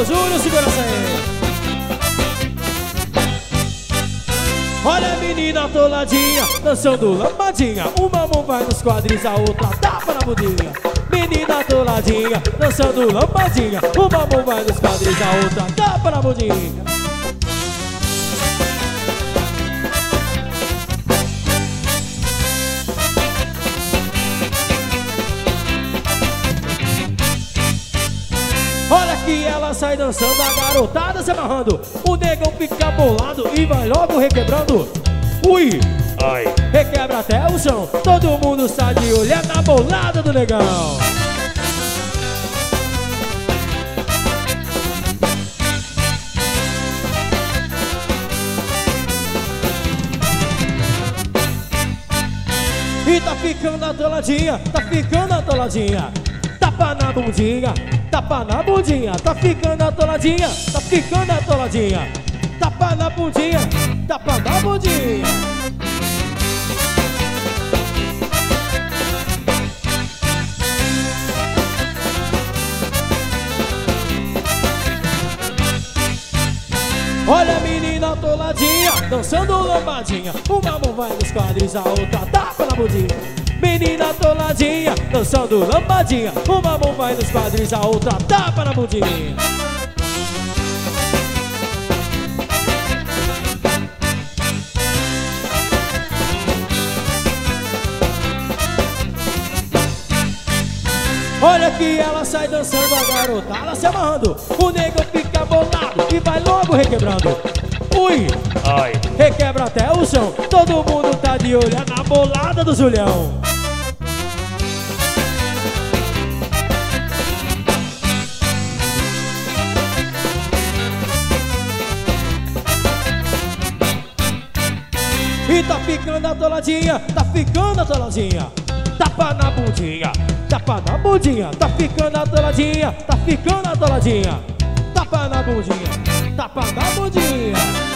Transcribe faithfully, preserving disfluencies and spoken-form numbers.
Alô, Júlio, segura essa aí. Olha a menina toladinha, dançando lambadinha. Uma mão vai nos quadris, a outra tapa na bundinha. Menina toladinha, dançando lambadinha. Uma mão vai nos quadris, a outra tapa na bundinha. Olha que ela sai dançando, a garotada se amarrando. O negão fica bolado e vai logo requebrando. Ui, ai, requebra até o chão. Todo mundo sai de olhar na bolada do negão. E tá ficando atoladinha, tá ficando atoladinha. Tapa na bundinha, tapa na bundinha. Tá ficando atoladinha, tá ficando atoladinha. Tapa na bundinha, tapa na bundinha. Olha a menina atoladinha, dançando lambadinha. Uma mão vai nos quadris, a outra tapa na bundinha. Menina toladinha, dançando lambadinha. Uma mão vai nos quadris, a outra tapa na bundinha. Olha que ela sai dançando, a garotada se amarrando. O negão fica bolado e vai logo requebrando. Ui, ai, requebra até o chão. Todo mundo tá de olho na bolada do Julião. E tá ficando atoladinha, tá ficando atoladinha. Tapa na bundinha, tapa na bundinha. Tá ficando atoladinha, tá ficando atoladinha. Tapa na bundinha, tapa na bundinha.